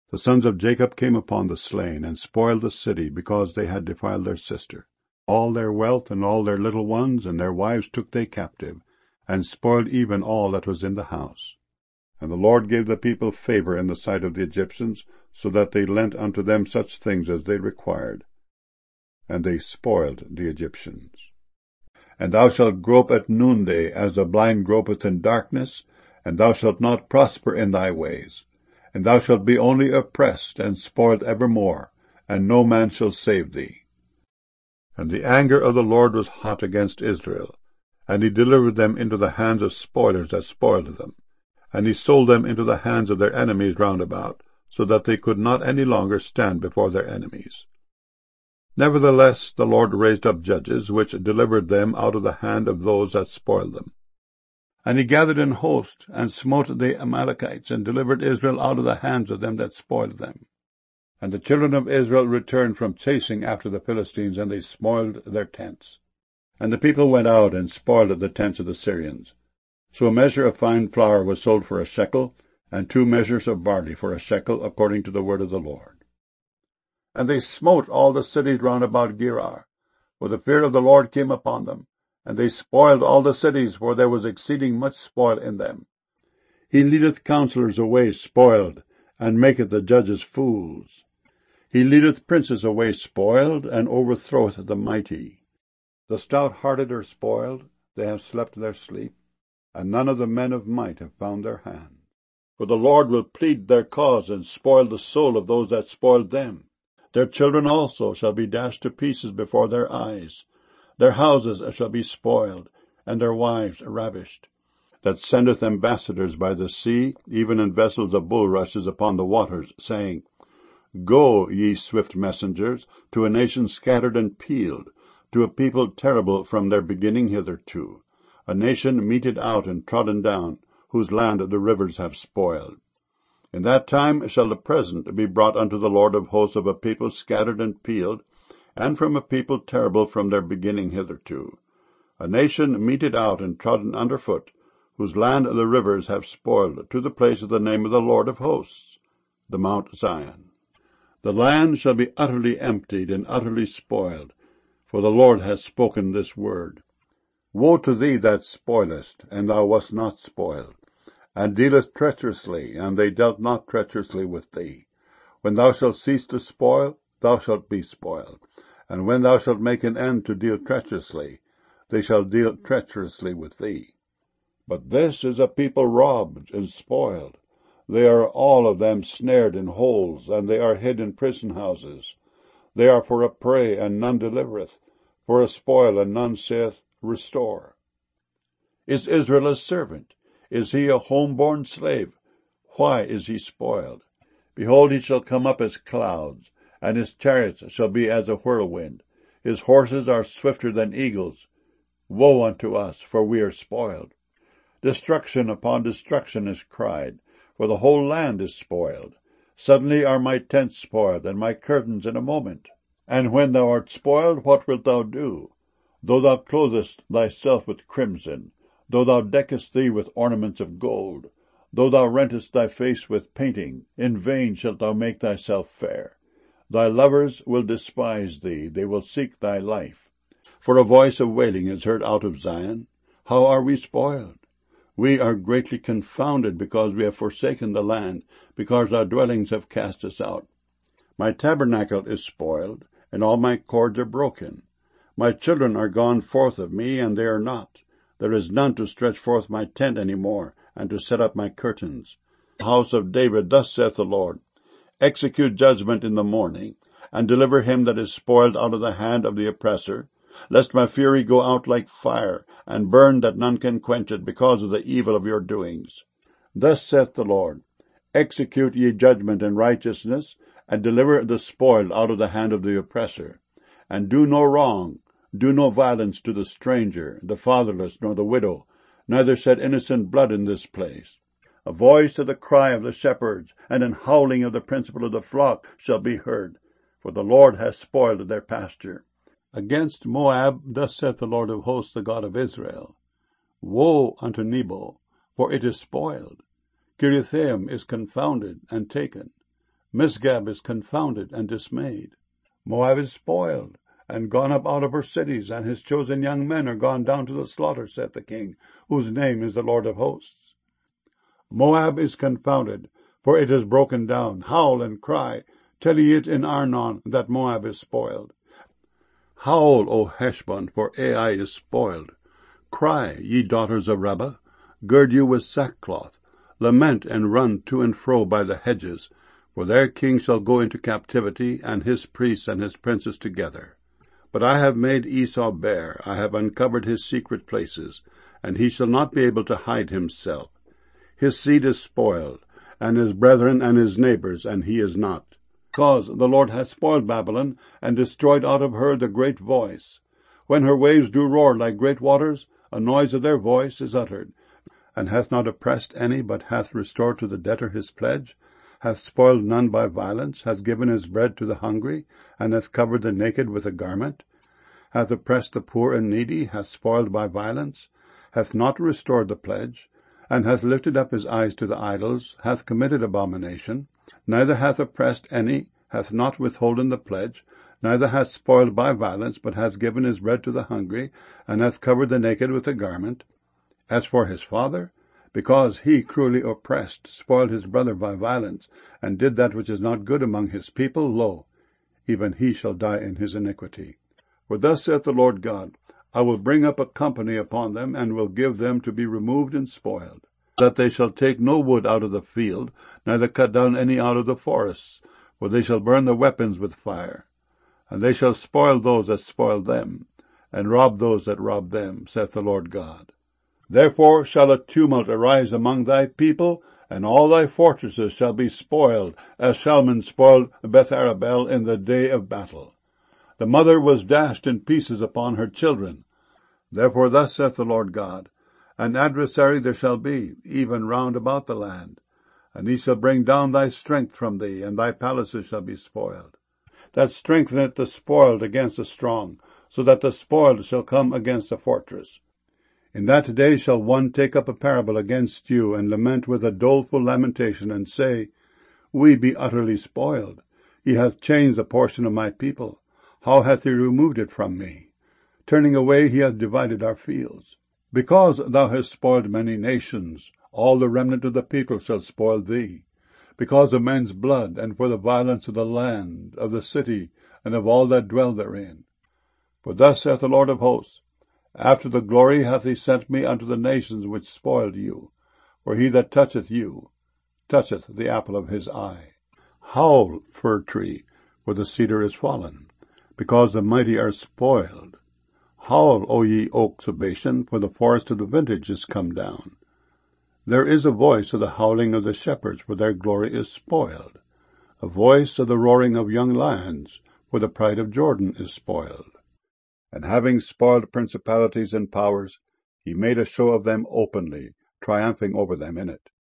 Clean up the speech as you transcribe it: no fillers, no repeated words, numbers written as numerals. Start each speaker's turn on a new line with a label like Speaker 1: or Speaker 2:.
Speaker 1: The sons of Jacob came upon the slain, and spoiled the city, because they had defiled their sister. All their wealth, and all their little ones, and their wives took they captive, and spoiled even all that was in the house. And the Lord gave the people favor in the sight of the Egyptians, so that they lent unto them such things as they required. And they spoiled the Egyptians. And thou shalt grope at noonday, as the blind gropeth in darkness, and thou shalt not prosper in thy ways. And thou shalt be only oppressed and spoiled evermore, and no man shall save thee. And the anger of the Lord was hot against Israel, and he delivered them into the hands of spoilers that spoiled them. And he sold them into the hands of their enemies round about, so that they could not any longer stand before their enemies. Nevertheless the Lord raised up judges, which delivered them out of the hand of those that spoiled them. And he gathered an host, and smote the Amalekites, and delivered Israel out of the hands of them that spoiled them. And the children of Israel returned from chasing after the Philistines, and they spoiled their tents. And the people went out and spoiled the tents of the Syrians. So a measure of fine flour was sold for a shekel, and 2 measures of barley for a shekel, according to the word of the Lord. And they smote all the cities round about Gerar, for the fear of the Lord came upon them. And they spoiled all the cities, for there was exceeding much spoil in them. He leadeth counselors away spoiled, and maketh the judges fools. He leadeth princes away spoiled, and overthroweth the mighty. The stout-hearted are spoiled, they have slept their sleep, and none of the men of might have found their hand. For the Lord will plead their cause, and spoil the soul of those that spoiled them. Their children also shall be dashed to pieces before their eyes. Their houses shall be spoiled, and their wives ravished. That sendeth ambassadors by the sea, even in vessels of bulrushes upon the waters, saying, Go, ye swift messengers, to a nation scattered and peeled, to a people terrible from their beginning hitherto, a nation meted out and trodden down, whose land the rivers have spoiled. In that time shall the present be brought unto the Lord of hosts of a people scattered and peeled, and from a people terrible from their beginning hitherto, a nation meted out and trodden under foot, whose land the rivers have spoiled, to the place of the name of the Lord of hosts, the Mount Zion. The land shall be utterly emptied and utterly spoiled, for the Lord hath spoken this word. Woe to thee that spoilest, and thou wast not spoiled, and dealest treacherously, and they dealt not treacherously with thee. When thou shalt cease to spoil, thou shalt be spoiled. And when thou shalt make an end to deal treacherously, they shall deal treacherously with thee. But this is a people robbed and spoiled. They are all of them snared in holes, and they are hid in prison houses. They are for a prey, and none delivereth, for a spoil, and none saith, Restore. Is Israel a servant? Is he a home-born slave? Why is he spoiled? Behold, he shall come up as clouds, and his chariots shall be as a whirlwind. His horses are swifter than eagles. Woe unto us, for we are spoiled. Destruction upon destruction is cried, for the whole land is spoiled. Suddenly are my tents spoiled, and my curtains in a moment. And when thou art spoiled, what wilt thou do? Though thou clothest thyself with crimson, though thou deckest thee with ornaments of gold, though thou rentest thy face with painting, in vain shalt thou make thyself fair. Thy lovers will despise thee, they will seek thy life. For a voice of wailing is heard out of Zion. How are we spoiled? We are greatly confounded, because we have forsaken the land, because our dwellings have cast us out. My tabernacle is spoiled, and all my cords are broken. My children are gone forth of me, and they are not. There is none to stretch forth my tent any more, and to set up my curtains. The house of David, thus saith the Lord, execute judgment in the morning, and deliver him that is spoiled out of the hand of the oppressor, lest my fury go out like fire, and burn that none can quench it, because of the evil of your doings. Thus saith the Lord, execute ye judgment in righteousness, and deliver the spoiled out of the hand of the oppressor. And do no wrong, do no violence to the stranger, the fatherless, nor the widow, neither shed innocent blood in this place. A voice of the cry of the shepherds, and an howling of the principal of the flock shall be heard, for the Lord hath spoiled their pasture. Against Moab, thus saith the Lord of hosts, the God of Israel, Woe unto Nebo, for it is spoiled. Kiriathaim is confounded and taken. Misgab is confounded and dismayed. Moab is spoiled, and gone up out of her cities, and his chosen young men are gone down to the slaughter, saith the King, whose name is the Lord of hosts. Moab is confounded, for it is broken down. Howl and cry, tell ye it in Arnon, that Moab is spoiled. Howl, O Heshbon, for Ai is spoiled. Cry, ye daughters of Rabbah, gird you with sackcloth, lament and run to and fro by the hedges, for their king shall go into captivity, and his priests and his princes together. But I have made Esau bare, I have uncovered his secret places, and he shall not be able to hide himself. His seed is spoiled, and his brethren and his neighbors, and he is not. Because the Lord hath spoiled Babylon, and destroyed out of her the great voice. When her waves do roar like great waters, a noise of their voice is uttered. And hath not oppressed any, but hath restored to the debtor his pledge, hath spoiled none by violence, hath given his bread to the hungry, and hath covered the naked with a garment, hath oppressed the poor and needy, hath spoiled by violence, hath not restored the pledge, and hath lifted up his eyes to the idols, hath committed abomination, neither hath oppressed any, hath not withholden the pledge, neither hath spoiled by violence, but hath given his bread to the hungry, and hath covered the naked with a garment. As for his father, because he cruelly oppressed, spoiled his brother by violence, and did that which is not good among his people, lo, even he shall die in his iniquity. For thus saith the Lord God, I will bring up a company upon them, and will give them to be removed and spoiled, that they shall take no wood out of the field, neither cut down any out of the forests, for they shall burn the weapons with fire. And they shall spoil those that spoil them, and rob those that rob them, saith the Lord God. Therefore shall a tumult arise among thy people, and all thy fortresses shall be spoiled, as Shalman spoiled Beth-arabel in the day of battle. The mother was dashed in pieces upon her children. Therefore thus saith the Lord God, An adversary there shall be, even round about the land, and he shall bring down thy strength from thee, and thy palaces shall be spoiled. That strengtheneth the spoiled against the strong, so that the spoiled shall come against the fortress. In that day shall one take up a parable against you, and lament with a doleful lamentation, and say, We be utterly spoiled. He hath changed the portion of my people. How hath he removed it from me? Turning away he hath divided our fields. Because thou hast spoiled many nations, all the remnant of the people shall spoil thee. Because of men's blood, and for the violence of the land, of the city, and of all that dwell therein. For thus saith the Lord of hosts, After the glory hath he sent me unto the nations which spoiled you. For he that toucheth you, toucheth the apple of his eye. Howl, fir tree, for the cedar is fallen, because the mighty are spoiled. Howl, O ye oaks of Bashan, for the forest of the vintage is come down. There is a voice of the howling of the shepherds, for their glory is spoiled. A voice of the roaring of young lions, for the pride of Jordan is spoiled. And having spoiled principalities and powers, he made a show of them openly, triumphing over them in it.